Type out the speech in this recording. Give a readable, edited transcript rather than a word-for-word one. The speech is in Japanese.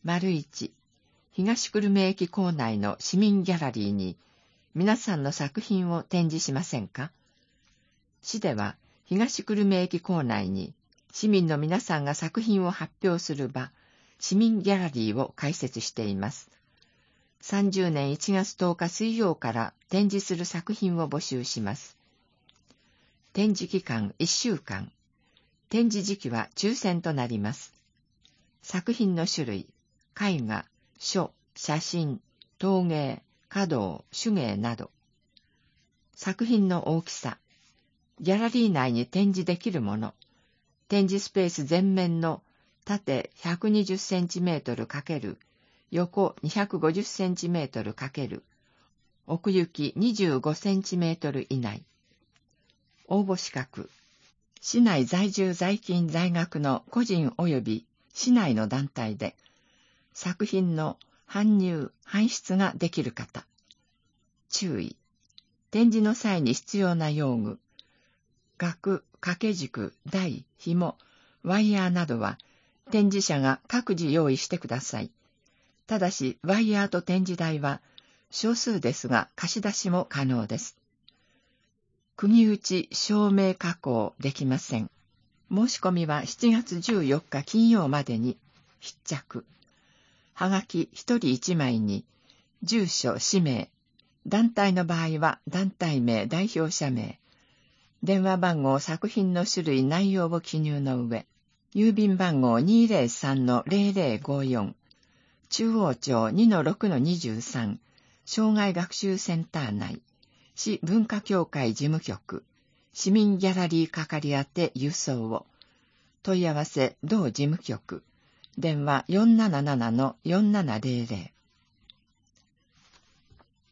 1、東久留米駅構内の市民ギャラリーに皆さんの作品を展示しませんか？市では東久留米駅構内に市民の皆さんが作品を発表する場、市民ギャラリーを開設しています。30年1月10日水曜から展示する作品を募集します。展示期間1週間。展示時期は抽選となります。作品の種類、絵画、書、写真、陶芸、華道、手芸など。作品の大きさ、ギャラリー内に展示できるもの、展示スペース全面の縦120センチメートル×横250センチメートル×奥行き25センチメートル以内。応募資格、市内在住在勤在学の個人及び市内の団体で、作品の搬入・搬出ができる方。注意。展示の際に必要な用具、額、掛け軸、台、紐、ワイヤーなどは展示者が各自用意してください。ただし、ワイヤーと展示台は少数ですが貸し出しも可能です。釘打ち証明加工できません。申し込みは7月14日金曜までに必着。はがき1人1枚に住所、氏名、団体の場合は団体名、代表者名、電話番号、作品の種類、内容を記入の上、郵便番号 203-0054、中央町 2-6-23、障害学習センター内、市文化協会事務局、市民ギャラリー係宛て郵送を。問い合わせ同事務局。電話 477-4700。